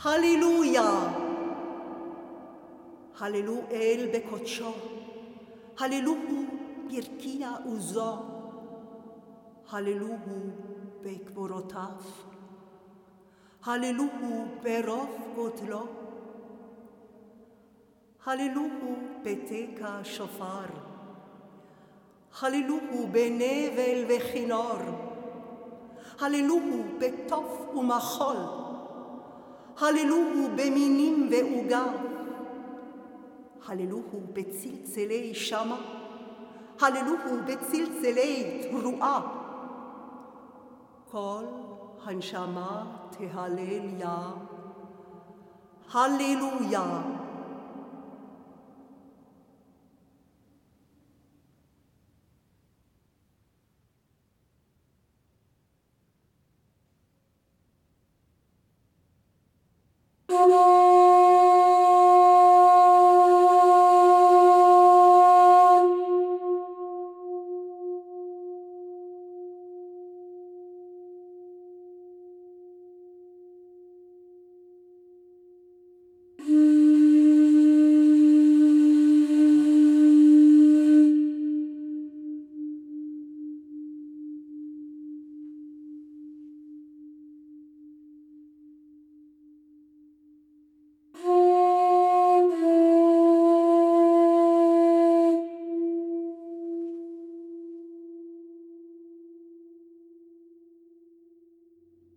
הללויה. הללו אל בקודשו, הללוהו ברקיע עוזו, הללוהו בגבורותיו, הללוהו ברוב גודלו, הללוהו בתקע שופר, הללוהו בנבל וכינור, הללוהו בתוף ומחול, הללוהו במינים ועוגב, הללוהו בצלצלי שמה, הללוהו בצלצלי תרועה. כל הנשמה תהלל יה, הללויה. Thank you.